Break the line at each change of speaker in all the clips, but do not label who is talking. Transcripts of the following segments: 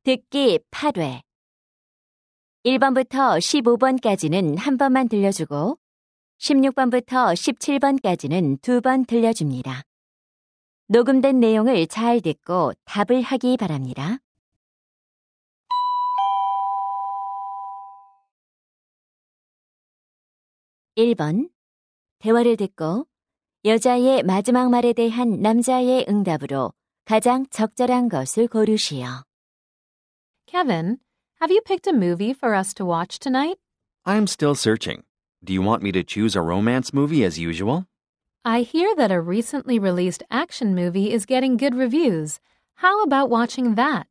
듣기 8회 1번부터 15번까지는 한 번만 들려주고 16번부터 17번까지는 두 번 들려줍니다. 녹음된 내용을 잘 듣고 답을 하기 바랍니다. 1번 대화를 듣고 여자의 마지막 말에 대한 남자의 응답으로 가장 적절한 것을 고르시오.
Kevin, have you picked a movie for us to watch tonight?
I'm still searching. Do you want me to choose a romance movie as usual?
I hear that a recently released action movie is getting good reviews. How about watching that?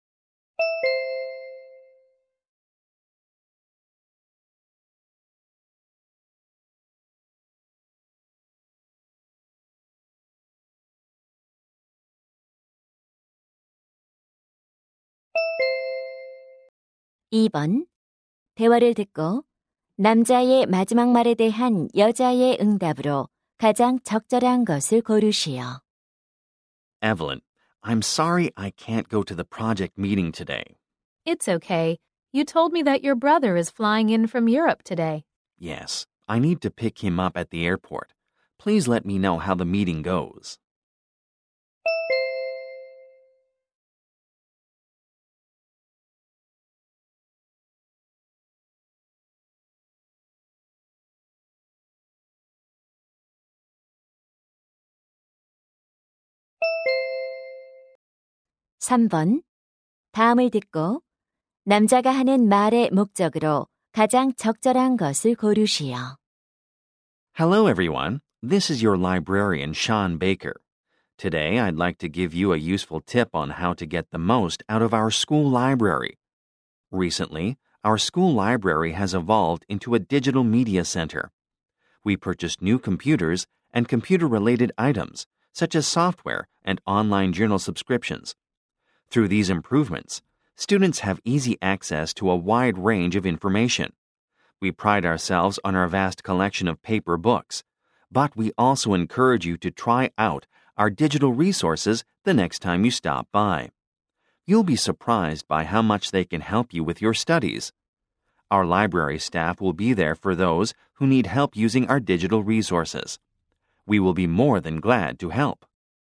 (2번) 대화를 듣고 남자의 마지막 말에 대한 여자의 응답으로 가장 적절한 것을 고르시오.
Evelyn, I'm sorry I can't go to the project meeting today.
It's okay. You told me that your brother is flying in from Europe today.
Yes, I need to pick him up at the airport. Please let me know how the meeting goes.
(3번) 다음을 듣고 남자가 하는 말의 목적으로 가장 적절한 것을 고르시오.
Hello, everyone. This is your librarian, Sean Baker. Today, I'd like to give you a useful tip on how to get the most out of our school library. Recently, our school library has evolved into a digital media center. We purchased new computers and computer-related items, such as software and online journal subscriptions. Through these improvements, students have easy access to a wide range of information. We pride ourselves on our vast collection of paper books, but we also encourage you to try out our digital resources the next time you stop by. You'll be surprised by how much they can help you with your studies. Our library staff will be there for those who need help using our digital resources. We will be more than glad to help.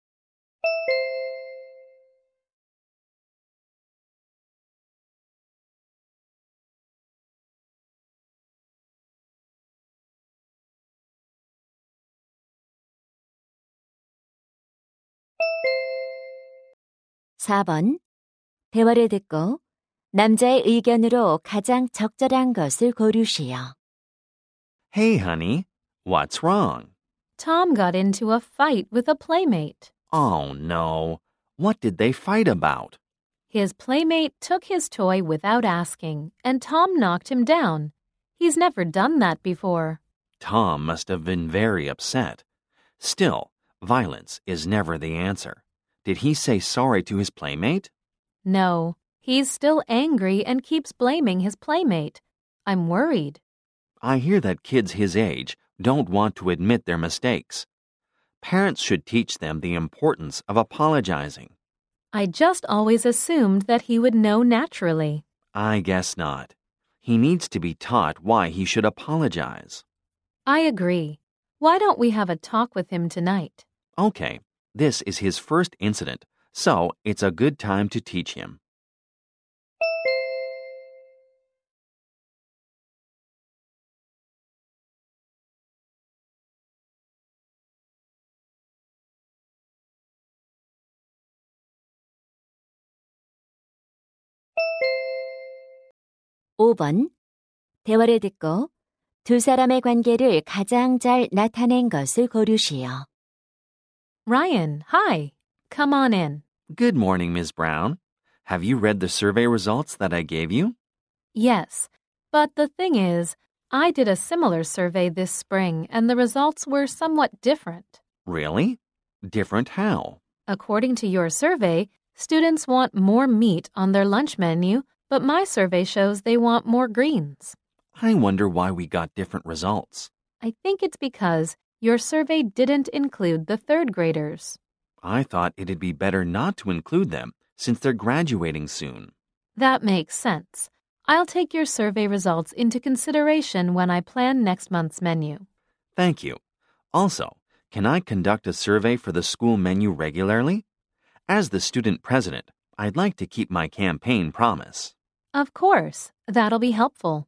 (4번) 대화를 듣고 남자의 의견으로 가장 적절한 것을 고르시오.
Hey, honey, what's wrong?
Tom got into a fight with a playmate.
Oh, no. What did they fight about?
His playmate took his toy without asking, and Tom knocked him down. He's never done that before.
Tom must have been very upset. Still, violence is never the answer. Did he say sorry to his playmate?
No, he's still angry and keeps blaming his playmate. I'm worried.
I hear that kids his age don't want to admit their mistakes. Parents should teach them the importance of apologizing.
I just always assumed that he would know naturally.
I guess not. He needs to be taught why he should apologize.
I agree. Why don't we have a talk with him tonight?
Okay, this is his first incident, so it's a good time to teach him.
(5번) 대화를 듣고 두 사람의 관계를 가장 잘 나타낸 것을 고르시오.
Ryan, hi. Come on in.
Good morning, Ms. Brown. Have you read the survey results that I gave you?
Yes, but the thing is, I did a similar survey this spring and the results were somewhat different.
Really? Different how?
According to your survey, students want more meat on their lunch menu, but my survey shows they want more greens.
I wonder why we got different results.
I think it's because your survey didn't include the third graders.
I thought it'd be better not to include them since they're graduating soon.
That makes sense. I'll take your survey results into consideration when I plan next month's menu.
Thank you. Also, can I conduct a survey for the school menu regularly? As the student president, I'd like to keep my campaign promise.
Of course, that'll be helpful.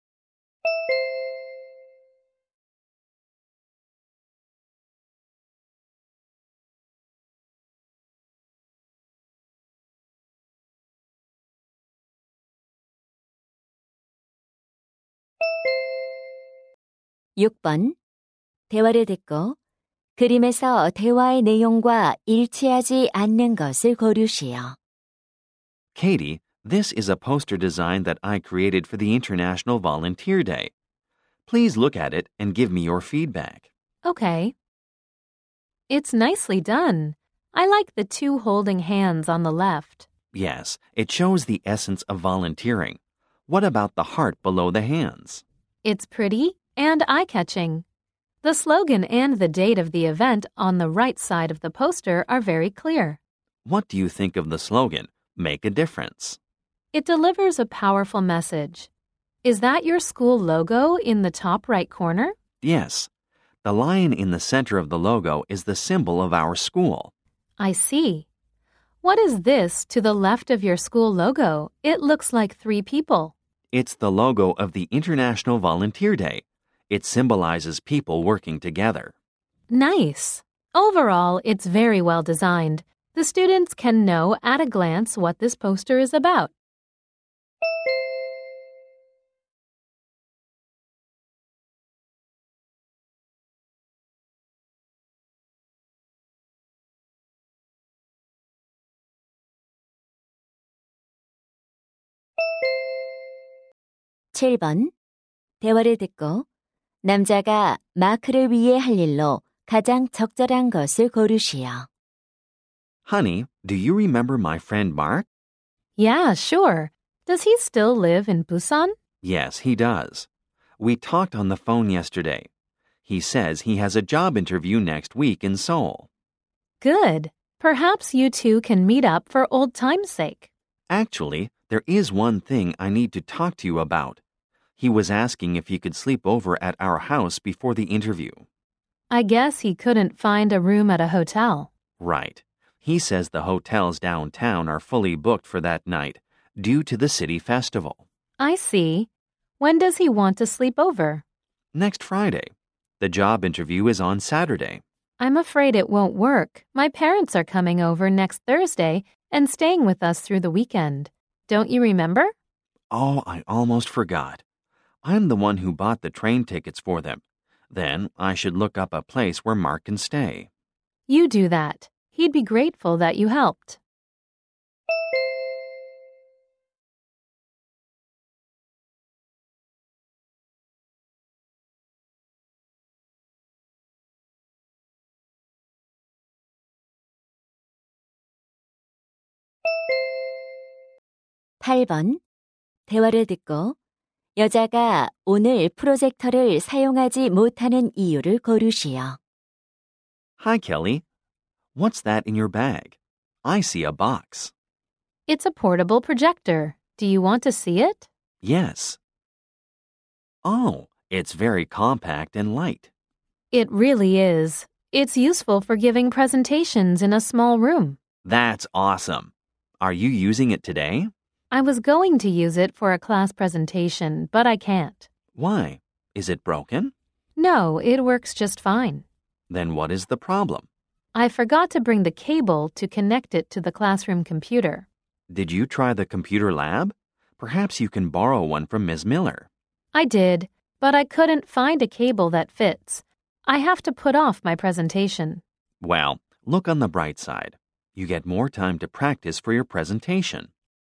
육 번 대화를 듣고 그림에서 대화의 내용과 일치하지 않는 것을 고르시오.
Katie, this is a poster design that I created for the International Volunteer Day. Please look at it and give me your feedback.
Okay. It's nicely done. I like the two holding hands on the left.
Yes, it shows the essence of volunteering. What about the heart below the hands?
It's pretty and eye-catching. The slogan and the date of the event on the right side of the poster are very clear.
What do you think of the slogan, Make a Difference?
It delivers a powerful message. Is that your school logo in the top right corner?
Yes. The lion in the center of the logo is the symbol of our school.
I see. What is this to the left of your school logo? It looks like 3 people.
It's the logo of the International Volunteer Day. It symbolizes people working together.
Nice. Overall, it's very well designed. The students can know at a glance what this poster is about.
칠 번 대화를 듣고 남자가 마크를 위해 할 일로 가장 적절한 것을 고르시오.
Honey, do you remember my friend Mark?
Yeah, sure. Does he still live in Busan?
Yes, he does. We talked on the phone yesterday. He says he has a job interview next week in Seoul.
Good. Perhaps you two can meet up for old time's sake.
Actually, there is one thing I need to talk to you about. He was asking if he could sleep over at our house before the interview.
I guess he couldn't find a room at a hotel.
Right. He says the hotels downtown are fully booked for that night due to the city festival.
I see. When does he want to sleep over?
Next Friday. The job interview is on Saturday.
I'm afraid it won't work. My parents are coming over next Thursday and staying with us through the weekend. Don't you remember?
Oh, I almost forgot. I'm the one who bought the train tickets for them. Then I should look up a place where Mark can stay.
You do that. He'd be grateful that you helped.
팔 번 대화를 듣고 여자가 오늘 프로젝터를 사용하지 못하는 이유를 고르시오.
Hi, Kelly. What's that in your bag? I see a box.
It's a portable projector. Do you want to see it?
Yes. Oh, it's very compact and light.
It really is. It's useful for giving presentations in a small room.
That's awesome. Are you using it today?
I was going to use it for a class presentation, but I can't.
Why? Is it broken?
No, it works just fine.
Then what is the problem?
I forgot to bring the cable to connect it to the classroom computer.
Did you try the computer lab? Perhaps you can borrow one from Ms. Miller.
I did, but I couldn't find a cable that fits. I have to put off my presentation.
Well, look on the bright side. You get more time to practice for your presentation.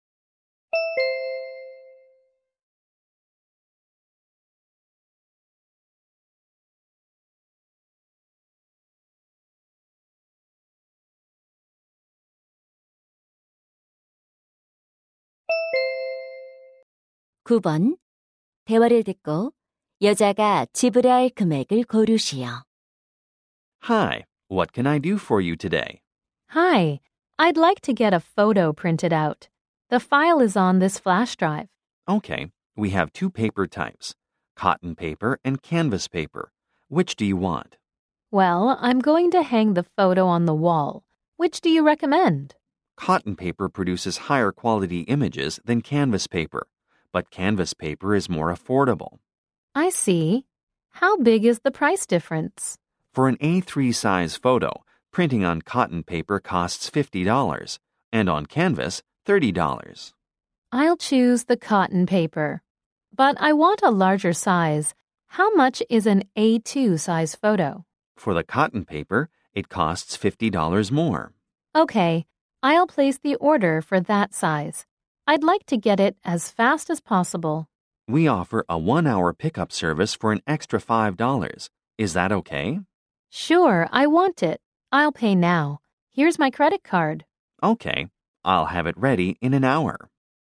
구 번 대화를 듣고 여자가 지불할 금액을 고르시오.
Hi, what can I do for you today?
Hi, I'd like to get a photo printed out. The file is on this flash drive.
Okay, we have two paper types, cotton paper and canvas paper. Which do you want?
Well, I'm going to hang the photo on the wall. Which do you recommend?
Cotton paper produces higher quality images than canvas paper, but canvas paper is more affordable.
I see. How big is the price difference?
For an A3 size photo, printing on cotton paper costs $50 and on canvas, $30.
I'll choose the cotton paper. But I want a larger size. How much is an A2 size photo?
For the cotton paper, it costs $50 more.
Okay, I'll place the order for that size. I'd like to get it as fast as possible.
We offer a 1-hour pickup service for an extra $5. Is that okay?
Sure, I want it. I'll pay now. Here's my credit card.
Okay, I'll have it ready in an hour.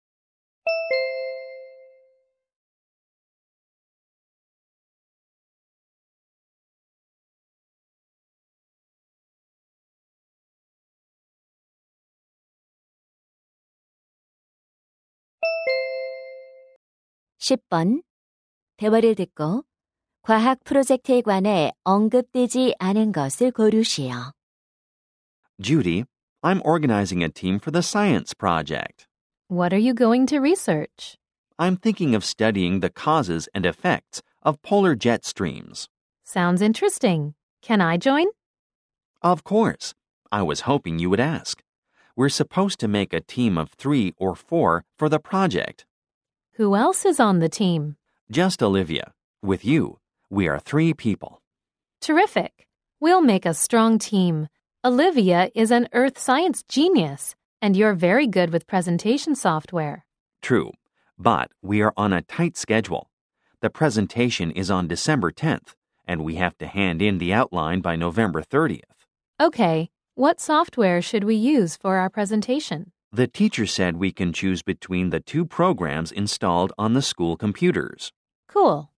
(10번) 대화를 듣고 과학 프로젝트에 관해 언급되지 않은 것을 고르시오.
Judy, I'm organizing a team for the science project.
What are you going to research?
I'm thinking of studying the causes and effects of polar jet streams.
Sounds interesting. Can I join?
Of course. I was hoping you would ask. We're supposed to make a team of 3 or 4 for the project.
Who else is on the team?
Just Olivia. With you, we are 3 people.
Terrific. We'll make a strong team. Olivia is an earth science genius, and you're very good with presentation software.
True, but we are on a tight schedule. The presentation is on December 10th, and we have to hand in the outline by November 30th.
Okay, what software should we use for our presentation?
The teacher said we can choose between the 2 programs installed on the school computers.
Cool.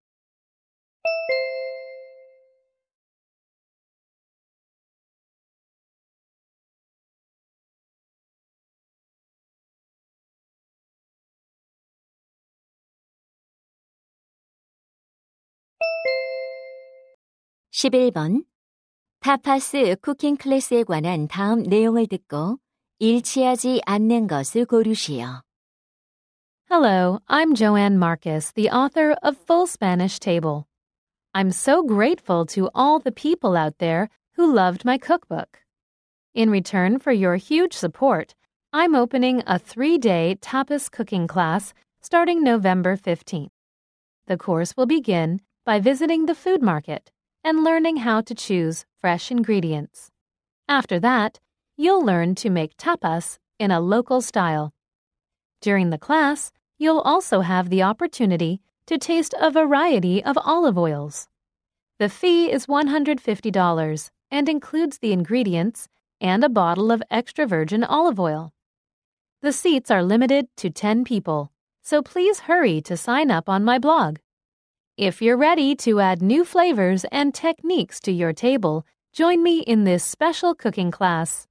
(11번) 타파스 쿠킹 클래스에 관한 다음 내용을 듣고 일치하지 않는 것을 고르시오.
Hello, I'm Joanne Marcus, the author of Full Spanish Table. I'm so grateful to all the people out there who loved my cookbook. In return for your huge support, I'm opening a 3-day tapas cooking class starting November 15th. The course will begin by visiting the food market and learning how to choose fresh ingredients. After that, you'll learn to make tapas in a local style. During the class, you'll also have the opportunity to taste a variety of olive oils. The fee is $150 and includes the ingredients and a bottle of extra virgin olive oil. The seats are limited to 10 people, so please hurry to sign up on my blog. If you're ready to add new flavors and techniques to your table, join me in this special cooking class.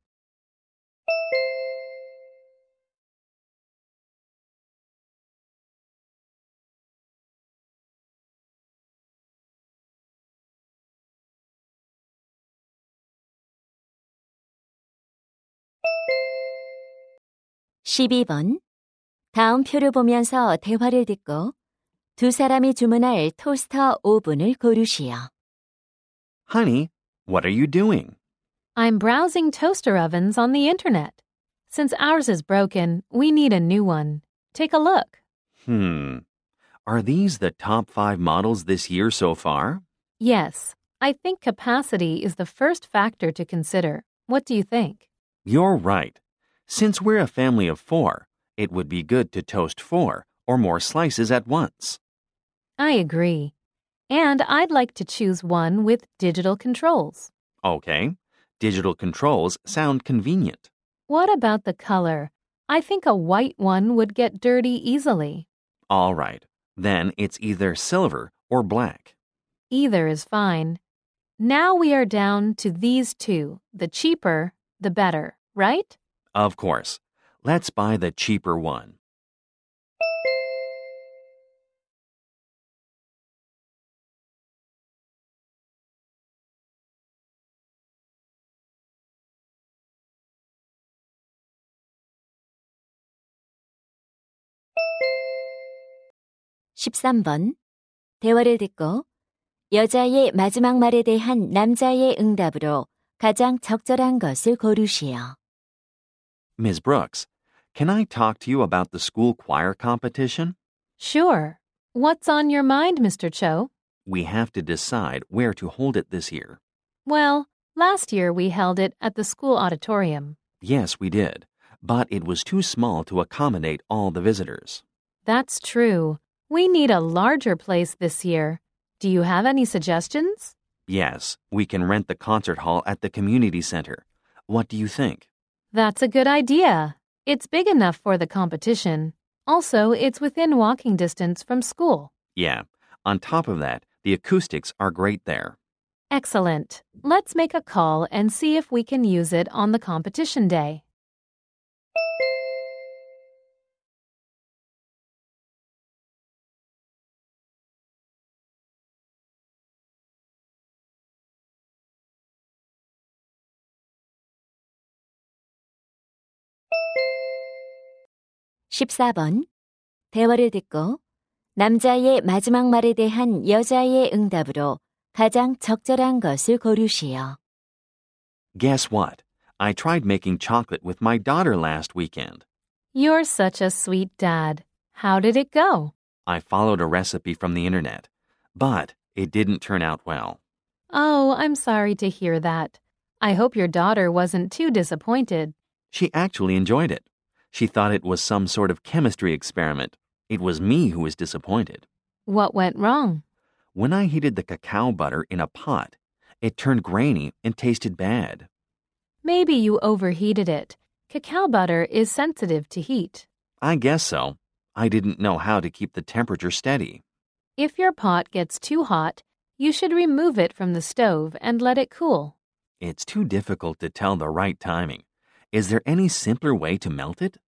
(12번) 다음 표를 보면서 대화를 듣고 2 사람이 주문할 토스터 오븐을 고르시오.
Honey, what are you doing?
I'm browsing toaster ovens on the internet. Since ours is broken, we need a new one. Take a look.
Are these the top 5 models this year so far?
Yes, I think capacity is the first factor to consider. What do you think?
You're right. Since we're a family of 4, it would be good to toast 4 or more slices at once.
I agree. And I'd like to choose one with digital controls.
Okay. Digital controls sound convenient.
What about the color? I think a white one would get dirty easily.
All right. Then it's either silver or black.
Either is fine. Now we are down to these 2. The cheaper, the better, right?
Of course. Let's buy the cheaper one.
(13번) 대화를 듣고 여자의 마지막 말에 대한 남자의 응답으로 가장 적절한 것을 고르시오.
Ms. Brooks, can I talk to you about the school choir competition?
Sure. What's on your mind, Mr. Cho?
We have to decide where to hold it this year.
Well, last year we held it at the school auditorium.
Yes, we did, but it was too small to accommodate all the visitors.
That's true. We need a larger place this year. Do you have any suggestions?
Yes, we can rent the concert hall at the community center. What do you think?
That's a good idea. It's big enough for the competition. Also, it's within walking distance from school.
Yeah, on top of that, the acoustics are great there.
Excellent. Let's make a call and see if we can use it on the competition day.
(14번) 대화를 듣고 남자의 마지막 말에 대한 여자의 응답으로 가장 적절한 것을 고르시오.
Guess what? I tried making chocolate with my daughter last weekend.
You're such a sweet dad. How did it go?
I followed a recipe from the internet, but it didn't turn out well.
Oh, I'm sorry to hear that. I hope your daughter wasn't too disappointed.
She actually enjoyed it. She thought it was some sort of chemistry experiment. It was me who was disappointed.
What went wrong?
When I heated the cacao butter in a pot, it turned grainy and tasted bad.
Maybe you overheated it. Cacao butter is sensitive to heat.
I guess so. I didn't know how to keep the temperature steady.
If your pot gets too hot, you should remove it from the stove and let it cool.
It's too difficult to tell the right timing. Is there any simpler way to melt it?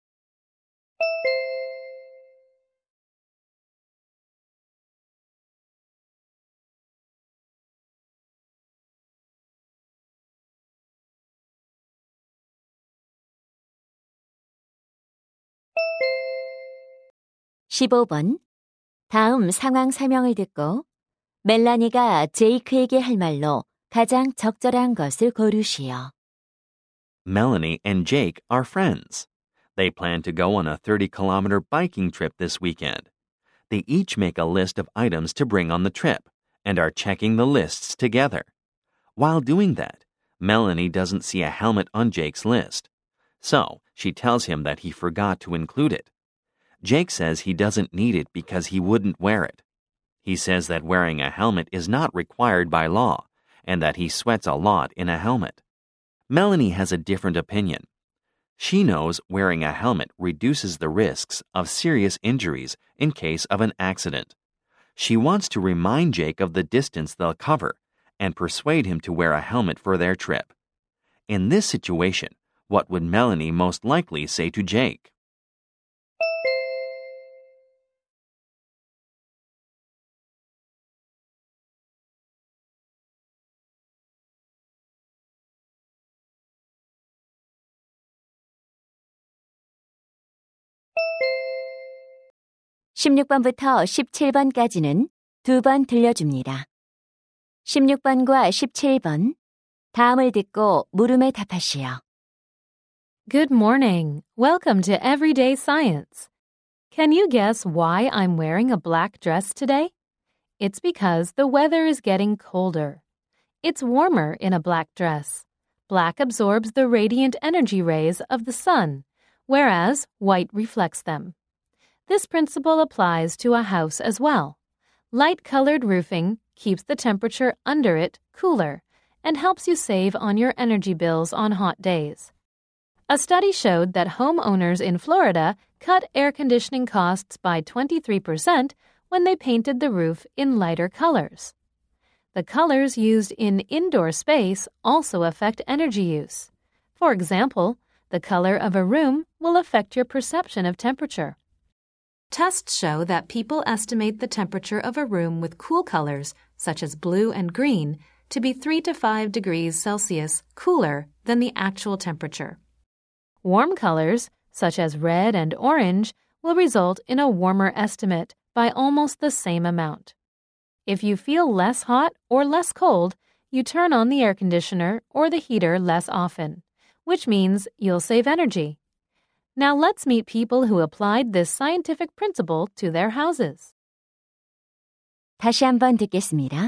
(15번) 다음 상황 설명을 듣고 멜라니가 제이크에게 할 말로 가장 적절한 것을 고르시오.
Melanie and Jake are friends. They plan to go on a 30-kilometer biking trip this weekend. They each make a list of items to bring on the trip and are checking the lists together. While doing that, Melanie doesn't see a helmet on Jake's list. So she tells him that he forgot to include it. Jake says he doesn't need it because he wouldn't wear it. He says that wearing a helmet is not required by law and that he sweats a lot in a helmet. Melanie has a different opinion. She knows wearing a helmet reduces the risks of serious injuries in case of an accident. She wants to remind Jake of the distance they'll cover and persuade him to wear a helmet for their trip. In this situation, what would Melanie most likely say to Jake?
(16번부터 17번까지는 2번 들려줍니다. 16번과 17번 다음을 듣고 물음에 답하시오.
Good morning. Welcome to Everyday Science. Can you guess why I'm wearing a black dress today? It's because the weather is getting colder. It's warmer in a black dress. Black absorbs the radiant energy rays of the sun, whereas white reflects them. This principle applies to a house as well. Light-colored roofing keeps the temperature under it cooler and helps you save on your energy bills on hot days. A study showed that homeowners in Florida cut air conditioning costs by 23% when they painted the roof in lighter colors. The colors used in indoor space also affect energy use. For example, The color of a room will affect your perception of temperature. Tests show that people estimate the temperature of a room with cool colors, such as blue and green, to be 3 to 5 degrees Celsius cooler than the actual temperature. Warm colors, such as red and orange, will result in a warmer estimate by almost the same amount. If you feel less hot or less cold, you turn on the air conditioner or the heater less often, which means you'll save energy. Now let's meet people who applied this scientific principle to their houses.
다시 한번 듣겠습니다.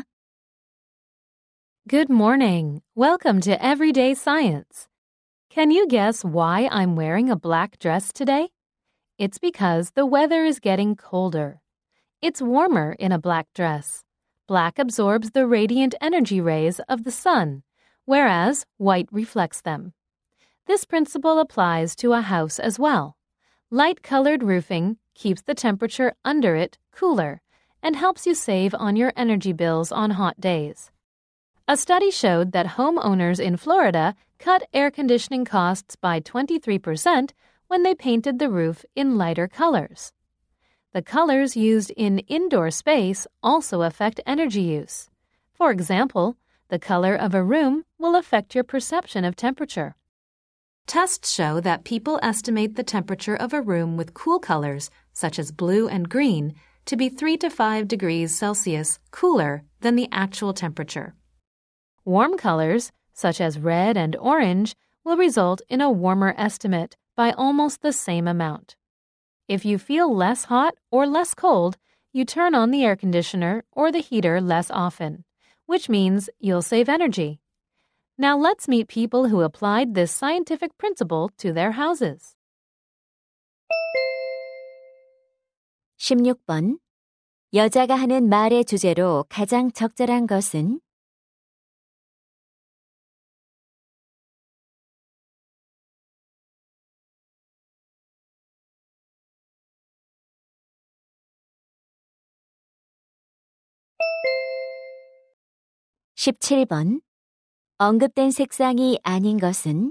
Good morning. Welcome to Everyday Science. Can you guess why I'm wearing a black dress today? It's because the weather is getting colder. It's warmer in a black dress. Black absorbs the radiant energy rays of the sun, whereas white reflects them. This principle applies to a house as well. Light-colored roofing keeps the temperature under it cooler and helps you save on your energy bills on hot days. A study showed that homeowners in Florida cut air conditioning costs by 23% when they painted the roof in lighter colors. The colors used in indoor space also affect energy use. For example, the color of a room will affect your perception of temperature. Tests show that people estimate the temperature of a room with cool colors, such as blue and green, to be 3 to 5 degrees Celsius cooler than the actual temperature. Warm colors, such as red and orange, will result in a warmer estimate by almost the same amount. If you feel less hot or less cold, you turn on the air conditioner or the heater less often, which means you'll save energy. Now let's meet people who applied this scientific principle to their houses.
16번. 여자가 하는 말의 주제로 가장 적절한 것은? (17번) 언급된 색상이 아닌 것은?